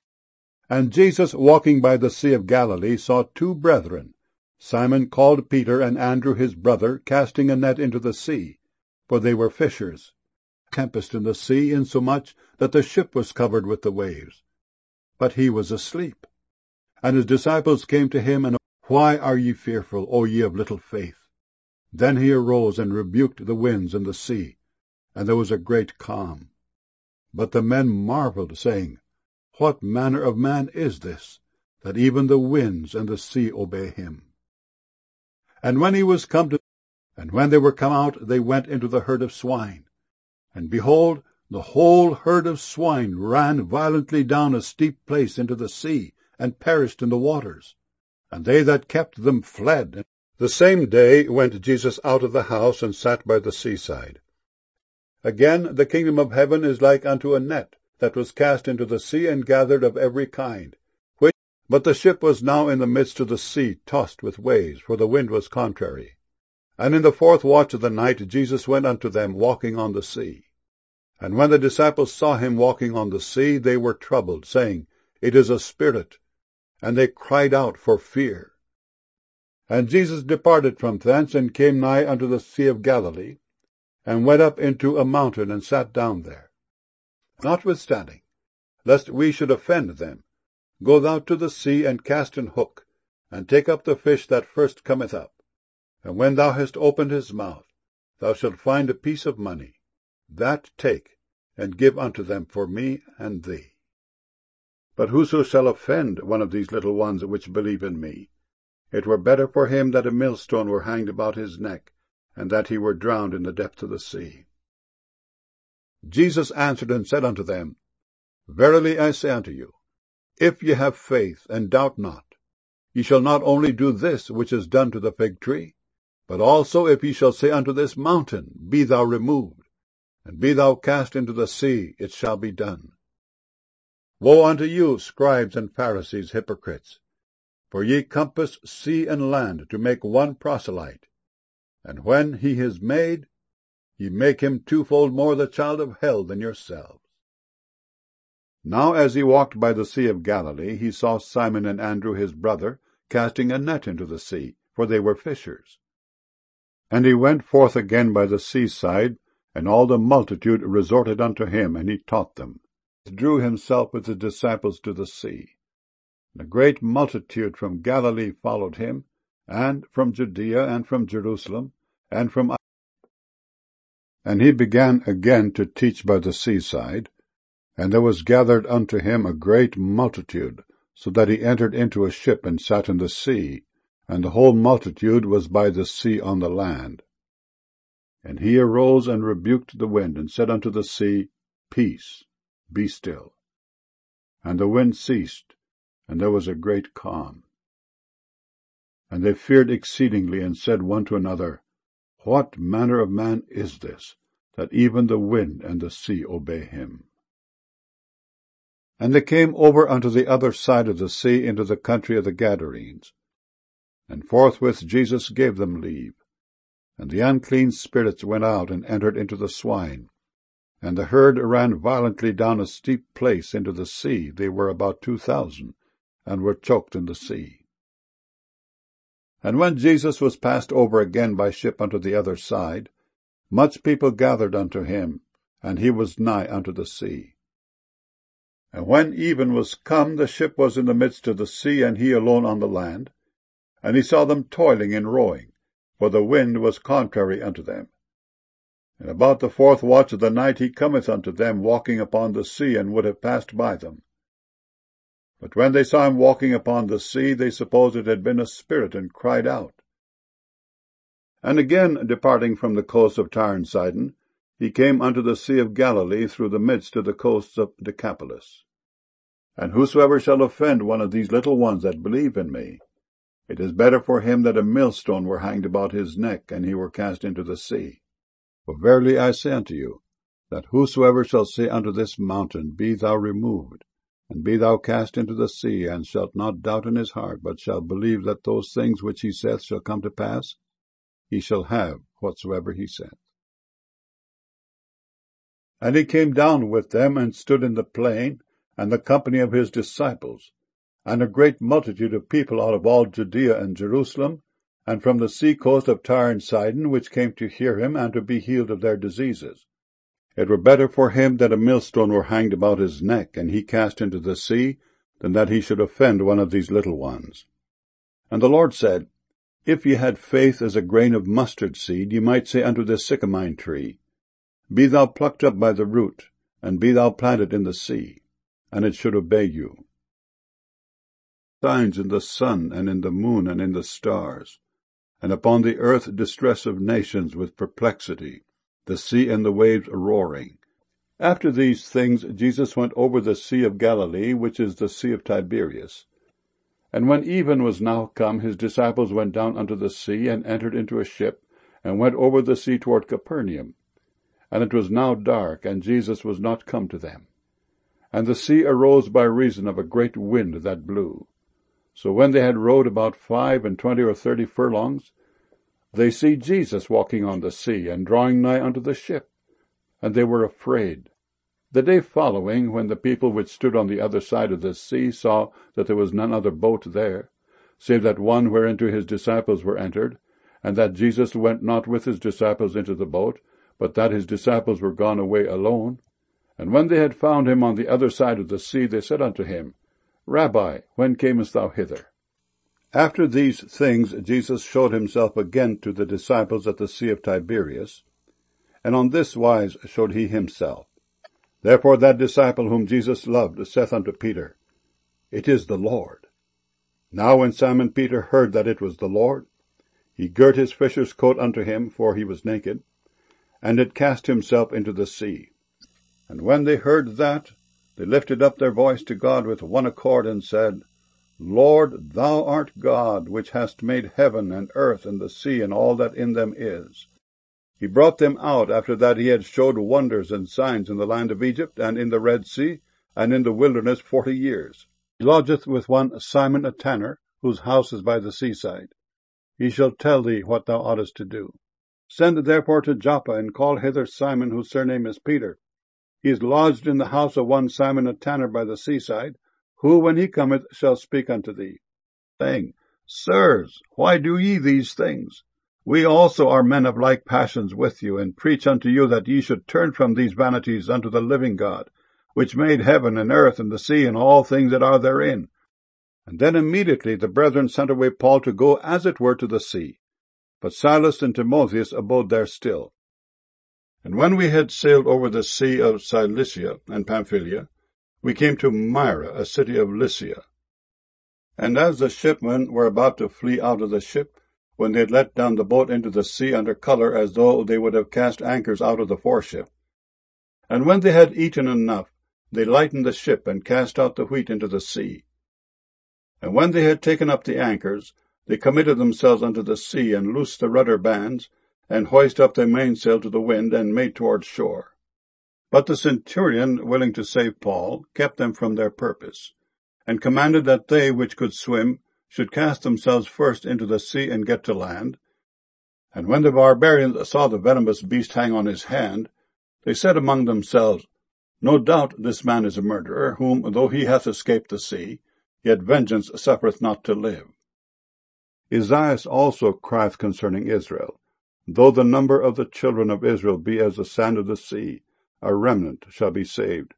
And Jesus, walking by the sea of Galilee, saw two brethren, Simon called Peter, and Andrew his brother, casting a net into the sea, for they were fishers. Tempest in the sea, insomuch that the ship was covered with the waves. But he was asleep. And his disciples came to him, and, Why are ye fearful, O ye of little faith? Then he arose and rebuked the winds and the sea, and there was a great calm. But the men marveled, saying, What manner of man is this, that even the winds and the sea obey him? And when they were come out, they went into the herd of swine. And behold, the whole herd of swine ran violently down a steep place into the sea, and perished in the waters. And they that kept them fled. The same day went Jesus out of the house, and sat by the seaside. Again, the kingdom of heaven is like unto a net, that was cast into the sea, and gathered of every kind. But the ship was now in the midst of the sea, tossed with waves, for the wind was contrary. And in the 4th watch of the night Jesus went unto them, walking on the sea. And when the disciples saw him walking on the sea, they were troubled, saying, It is a spirit. And they cried out for fear. And Jesus departed from thence, and came nigh unto the sea of Galilee, and went up into a mountain, and sat down there. Notwithstanding, lest we should offend them, go thou to the sea, and cast an hook, and take up the fish that first cometh up. And when thou hast opened his mouth, thou shalt find a piece of money. That take, and give unto them for me and thee. But whoso shall offend one of these little ones which believe in me, it were better for him that a millstone were hanged about his neck, and that he were drowned in the depth of the sea. Jesus answered and said unto them, Verily I say unto you, if ye have faith, and doubt not, ye shall not only do this which is done to the fig tree, but also if ye shall say unto this mountain, Be thou removed, and be thou cast into the sea, it shall be done. Woe unto you, scribes and Pharisees, hypocrites! For ye compass sea and land to make one proselyte, and when he is made, ye make him twofold more the child of hell than yourselves. Now as he walked by the sea of Galilee, he saw Simon and Andrew his brother casting a net into the sea, for they were fishers. And he went forth again by the seaside, and all the multitude resorted unto him, and he taught them. He drew himself with his disciples to the sea. And a great multitude from Galilee followed him, and from Judea, and from Jerusalem, and from... And he began again to teach by the seaside, and there was gathered unto him a great multitude, so that he entered into a ship and sat in the sea, and the whole multitude was by the sea on the land. And he arose and rebuked the wind, and said unto the sea, Peace, be still. And the wind ceased, and there was a great calm. And they feared exceedingly, and said one to another, What manner of man is this, that even the wind and the sea obey him? And they came over unto the other side of the sea, into the country of the Gadarenes. And forthwith Jesus gave them leave. And the unclean spirits went out and entered into the swine. And the herd ran violently down a steep place into the sea. They were about 2,000, and were choked in the sea. And when Jesus was passed over again by ship unto the other side, much people gathered unto him, and he was nigh unto the sea. And when even was come, the ship was in the midst of the sea, and he alone on the land. And he saw them toiling in rowing, for the wind was contrary unto them. And about the 4th watch of the night he cometh unto them, walking upon the sea, and would have passed by them. But when they saw him walking upon the sea, they supposed it had been a spirit, and cried out. And again, departing from the coast of Tyre and Sidon, he came unto the sea of Galilee through the midst of the coasts of Decapolis. And whosoever shall offend one of these little ones that believe in me, it is better for him that a millstone were hanged about his neck, and he were cast into the sea. For verily I say unto you, that whosoever shall say unto this mountain, Be thou removed, and be thou cast into the sea, and shalt not doubt in his heart, but shall believe that those things which he saith shall come to pass, he shall have whatsoever he saith. And he came down with them, and stood in the plain, and the company of his disciples, and a great multitude of people out of all Judea and Jerusalem, and from the sea coast of Tyre and Sidon, which came to hear him, and to be healed of their diseases. It were better for him that a millstone were hanged about his neck, and he cast into the sea, than that he should offend one of these little ones. And the Lord said, If ye had faith as a grain of mustard seed, ye might say unto this sycamine tree, Be thou plucked up by the root, and be thou planted in the sea, and it should obey you. Signs in the sun, and in the moon, and in the stars, and upon the earth distress of nations with perplexity, the sea and the waves roaring. After these things Jesus went over the sea of Galilee, which is the sea of Tiberias. And when even was now come, his disciples went down unto the sea, and entered into a ship, and went over the sea toward Capernaum. And it was now dark, and Jesus was not come to them. And the sea arose by reason of a great wind that blew. So when they had rowed about 25 or 30 furlongs, they see Jesus walking on the sea, and drawing nigh unto the ship, and they were afraid. The day following, when the people which stood on the other side of the sea saw that there was none other boat there, save that one whereinto his disciples were entered, and that Jesus went not with his disciples into the boat, but that his disciples were gone away alone, And when they had found him on the other side of the sea, they said unto him, Rabbi, when camest thou hither? After these things Jesus showed himself again to the disciples at the sea of Tiberias, and on this wise showed he himself. Therefore that disciple whom Jesus loved saith unto Peter, It is the Lord. Now when Simon Peter heard that it was the Lord, he girt his fisher's coat unto him, for he was naked, and did cast himself into the sea. And when they heard that, they lifted up their voice to God with one accord, and said, Lord, thou art God, which hast made heaven and earth and the sea and all that in them is. He brought them out after that he had showed wonders and signs in the land of Egypt, and in the Red Sea, and in the wilderness 40 years. He lodgeth with one Simon a tanner, whose house is by the seaside. He shall tell thee what thou oughtest to do. Send therefore to Joppa, and call hither Simon, whose surname is Peter. He is lodged in the house of one Simon a tanner by the seaside, who, when he cometh, shall speak unto thee, saying, Sirs, why do ye these things? We also are men of like passions with you, and preach unto you that ye should turn from these vanities unto the living God, which made heaven and earth and the sea and all things that are therein. And then immediately the brethren sent away Paul to go as it were to the sea. But Silas and Timotheus abode there still. And when we had sailed over the sea of Cilicia and Pamphylia, we came to Myra, a city of Lycia. And as the shipmen were about to flee out of the ship, when they had let down the boat into the sea under colour, as though they would have cast anchors out of the foreship, and when they had eaten enough, they lightened the ship, and cast out the wheat into the sea. And when they had taken up the anchors, they committed themselves unto the sea, and loosed the rudder bands, and hoised up the mainsail to the wind, and made toward shore. But the centurion, willing to save Paul, kept them from their purpose, and commanded that they which could swim should cast themselves first into the sea and get to land. And when the barbarians saw the venomous beast hang on his hand, they said among themselves, No doubt this man is a murderer, whom, though he hath escaped the sea, yet vengeance suffereth not to live. Esaias also crieth concerning Israel, Though the number of the children of Israel be as the sand of the sea, a remnant shall be saved.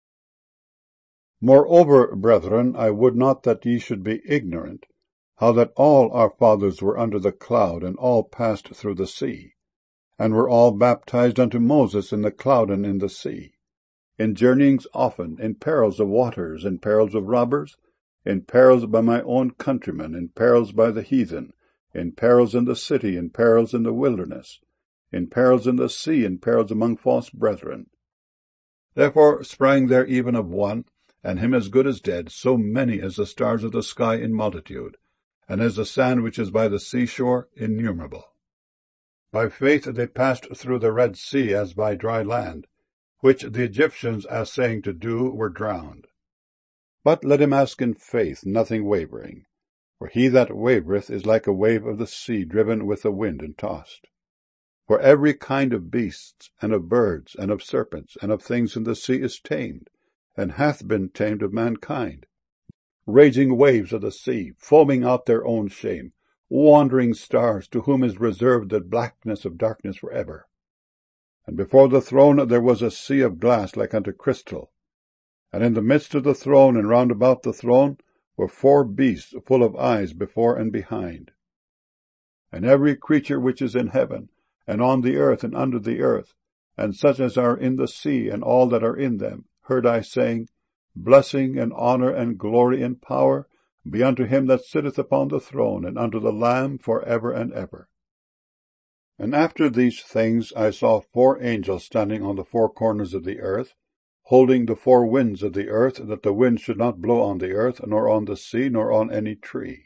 Moreover, brethren, I would not that ye should be ignorant, how that all our fathers were under the cloud, and all passed through the sea, and were all baptized unto Moses in the cloud and in the sea, in journeyings often, in perils of waters, in perils of robbers, in perils by my own countrymen, in perils by the heathen, in perils in the city, in perils in the wilderness, in perils in the sea, in perils among false brethren. Therefore sprang there even of one, and him as good as dead, so many as the stars of the sky in multitude, and as the sand which is by the seashore innumerable. By faith they passed through the Red Sea as by dry land, which the Egyptians, assaying to do, were drowned. But let him ask in faith, nothing wavering. For he that wavereth is like a wave of the sea, driven with the wind and tossed. For every kind of beasts, and of birds, and of serpents, and of things in the sea is tamed, and hath been tamed of mankind. Raging waves of the sea, foaming out their own shame, wandering stars, to whom is reserved the blackness of darkness for ever. And before the throne there was a sea of glass like unto crystal. And in the midst of the throne, and round about the throne, were 4 beasts full of eyes before and behind. And every creature which is in heaven, and on the earth, and under the earth, and such as are in the sea, and all that are in them, heard I saying, Blessing and honour and glory and power be unto him that sitteth upon the throne, and unto the Lamb for ever and ever. And after these things I saw 4 angels standing on the 4 corners of the earth, holding the 4 winds of the earth, that the wind should not blow on the earth, nor on the sea, nor on any tree.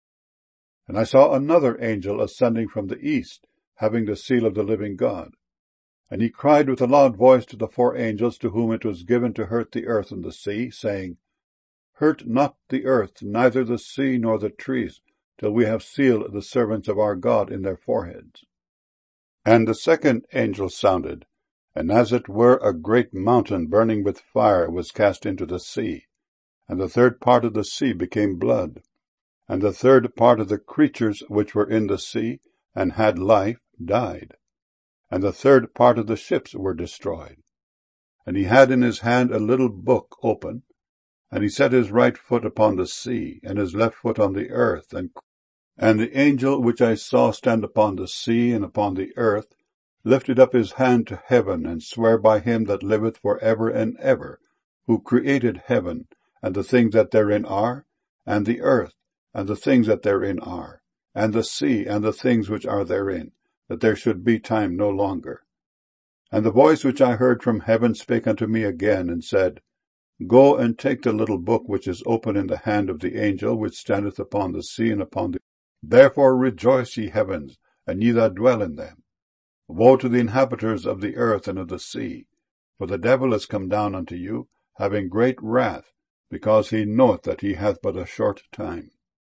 And I saw another angel ascending from the east, having the seal of the living God. And he cried with a loud voice to the 4 angels to whom it was given to hurt the earth and the sea, saying, Hurt not the earth, neither the sea nor the trees, till we have sealed the servants of our God in their foreheads. And the second angel sounded, and as it were a great mountain burning with fire was cast into the sea, and the 3rd part of the sea became blood, and the 3rd part of the creatures which were in the sea and had life died, and the 3rd part of the ships were destroyed. And he had in his hand a little book open, and he set his right foot upon the sea, and his left foot on the earth. And the angel which I saw stand upon the sea and upon the earth lifted up his hand to heaven, and sware by him that liveth for ever and ever, who created heaven, and the things that therein are, and the earth, and the things that therein are, and the sea, and the things which are therein, that there should be time no longer. And the voice which I heard from heaven spake unto me again, and said, Go and take the little book which is open in the hand of the angel which standeth upon the sea and upon the earth. Therefore rejoice, ye heavens, and ye that dwell in them. Woe to the inhabitants of the earth and of the sea, for the devil is come down unto you, having great wrath, because he knoweth that he hath but a short time.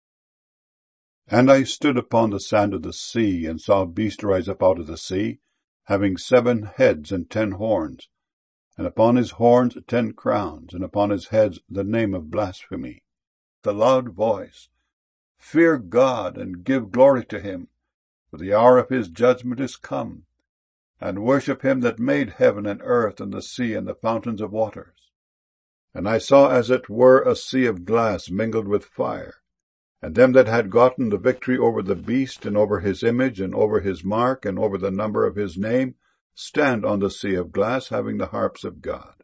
And I stood upon the sand of the sea, and saw a beast rise up out of the sea, having 7 heads and 10 horns, and upon his horns 10 crowns, and upon his heads the name of blasphemy. The loud voice, Fear God, and give glory to him, for the hour of his judgment is come, and worship him that made heaven and earth and the sea and the fountains of waters. And I saw as it were a sea of glass mingled with fire, and them that had gotten the victory over the beast, and over his image, and over his mark, and over the number of his name, stand on the sea of glass, having the harps of God.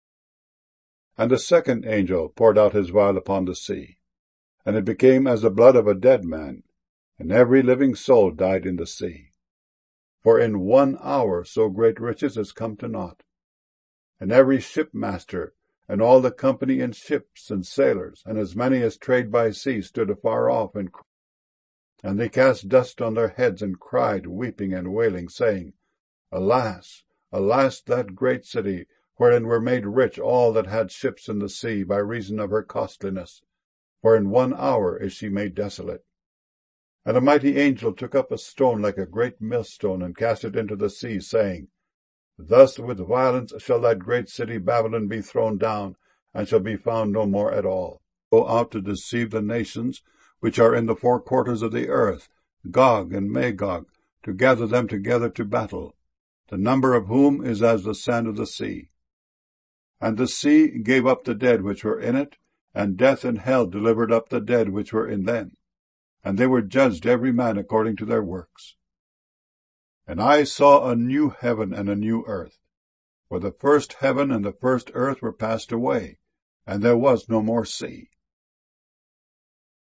And the second angel poured out his vial upon the sea, and it became as the blood of a dead man, and every living soul died in the sea. For in 1 hour so great riches is come to naught. And every shipmaster, and all the company in ships, and sailors, and as many as trade by sea, stood afar off, and they cast dust on their heads, and cried, weeping and wailing, saying, Alas, alas, that great city, wherein were made rich all that had ships in the sea, by reason of her costliness. For in 1 hour is she made desolate. And a mighty angel took up a stone like a great millstone, and cast it into the sea, saying, Thus with violence shall that great city Babylon be thrown down, and shall be found no more at all. Go out to deceive the nations which are in the 4 quarters of the earth, Gog and Magog, to gather them together to battle, the number of whom is as the sand of the sea. And the sea gave up the dead which were in it, and death and hell delivered up the dead which were in them, and they were judged every man according to their works. And I saw a new heaven and a new earth, for the first heaven and the first earth were passed away, and there was no more sea.